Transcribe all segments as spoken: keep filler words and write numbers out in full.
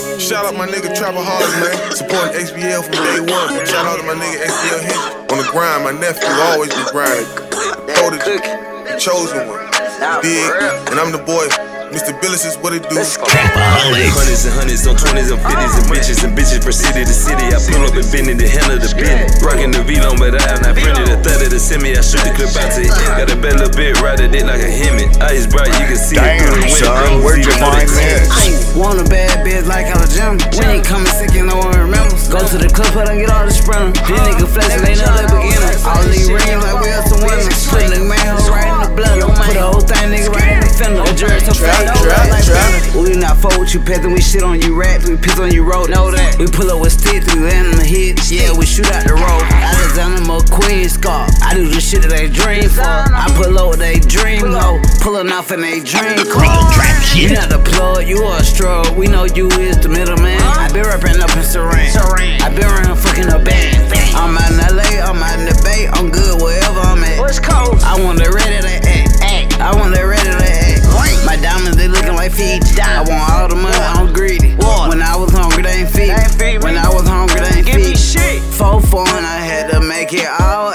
Shout out my nigga Trapaholic, man. Supporting X B L from day one. Shout out to my nigga X B L Hendrix. On the grind, my nephew always be grinding. Throw the the chosen one. Big, and I'm the boy. Mister Billis is what it do. Hundreds and hundreds on twenties and fifties and bitches and bitches per city to city. I pull up and bend in the hand of the business. Rockin' the V-Long, but I have not printed a third of the semi. I shoot the clip out to it. Got a bad little bit, riding it like a Hemet. Eyes bright, you can see it through the window. Son, where'd you find this? Want a bad bitch like out of gym. When you coming sick, you no one remembers. Go to the club, but I get all the sprinter. These niggas flexin', they know they beginners. All these rings like we are some winners. Put a nigga man right in the blood. Put the whole thing nigga right in the fender. The jury so fat, like we not fuck with you, peasant. We shit on you, rats. We piss on you, road. Know that. We pull up with sticks, we land on the hits. Yeah, we shoot out the road. Alexander McQueen scar. I do the shit that they dream for. I pull up with they dream low. Pulling off in they dream car. You not the plug, you are a strug. We know you is the middleman. I been rapping up in Saran. I been around fucking a band. I'm out in L A, I'm out in the Bay. I'm good wherever I'm at. What's cold? I want the ready they act. I want the ready they act. My diamonds, they looking like feet. I want all the money, I'm greedy. When I was hungry, they ain't feed. When I was hungry, they ain't feed. four four and I had to make it all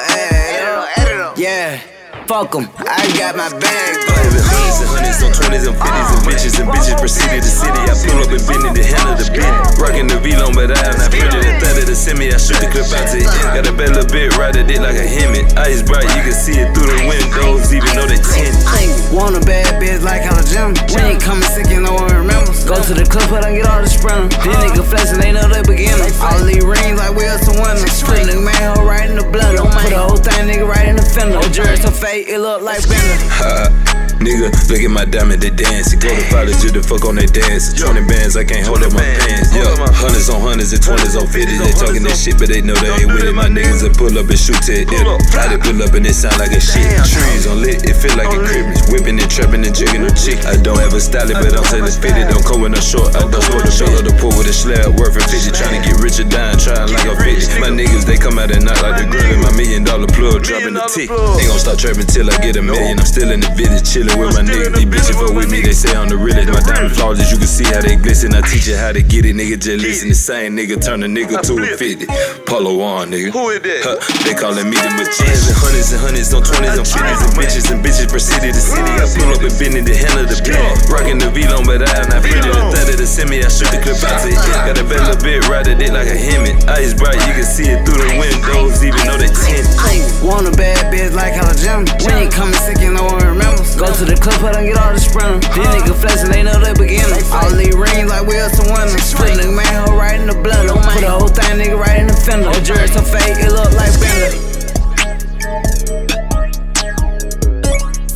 add up. Yeah, fuck em, I got my bag. Hundreds and hundreds on twenties and fifties and bitches and bitches per city to city. I pull up and bend in the hand of the business. Rockin' the V-Long, but I have not printed a third of the semi. I shoot the clip out to it. Got a bad little bit, riding it like a Hemet. Eyes bright, you can see it through the windows, even though they tinted. Want a bad bitch like out of gym. When you coming sick, you no one remembers. Go to the club, but I get all the sprinter. These niggas flexin', they know they beginners. All these rings like we are some winners. Put a nigga man right in the blood. Put the whole thing nigga right in the fender. The jury so fake, it look like Bender. Nigga, look at my diamond, they dancing. Go to college, you the fuck on they dance. twenty bands, I can't hold up my pants. Yo, hundreds on hundreds and twenties on fifties. They talking that shit, but they know they ain't with it. My niggas that pull up and shoot it. Yeah, fly they pull up and it sound like a shit. Trees on lit, it feel like a Christmas. Whipping and trapping and jigging the chick. I don't ever style it, but I'm selling fitted. Don't come with no short. I don't score the shoulder the pool with a slab worth of fifty. Trying to get rich or dying, trying like a fifty. My niggas, they come out at night like the grill in my million dollar plug, dropping the tick. Ain't gon' stop trapping till I get a million. I'm still in the village, chillin' with my niggas. These bitches fuck with me, they say I'm the realest. My diamond flawless, you can see how they glisten. I teach you how to get it, nigga. Just listen. The same nigga turn a nigga to a fifty. Polo on, nigga. Who is that? Huh, they callin' me the magician. Hundreds and hundreds on twenties and fifties and bitches and bitches per city to city. I pull up and bend in the hand of the business. Rockin' the V-Long, but I have not printed a third of the semi. I shoot the clip out to it. Got a bad little bit, riding it like a Hemet. Eyes bright, you can see it through the windows, even though they tinted. Want a bad bitch like out of gym. When you coming sick, you no one remembers. Go to the club, but I get all the sprinter. These niggas flexin', they know they beginners. All these rings like we are some winners. Put a nigga man right in the blood. Put the whole thing nigga right in the fender. The jury so fake, it look like Bender.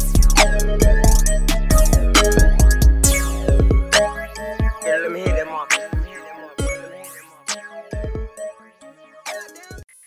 Yeah, let me hit that mark.